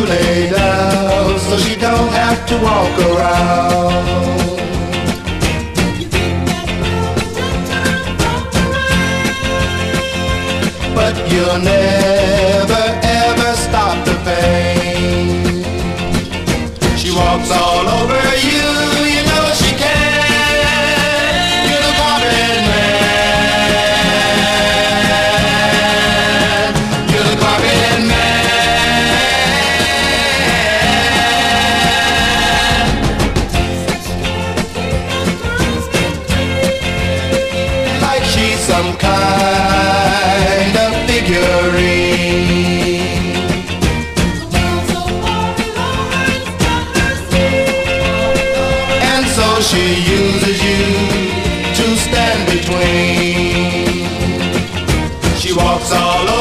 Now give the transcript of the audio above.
lay down so she don't have to walk around. But you'll never ever stop the pain. She walks all over you, you know she can. You're the carpet man. You're the carpet man. Like she's some kind of figurine. And so she uses you to stand between.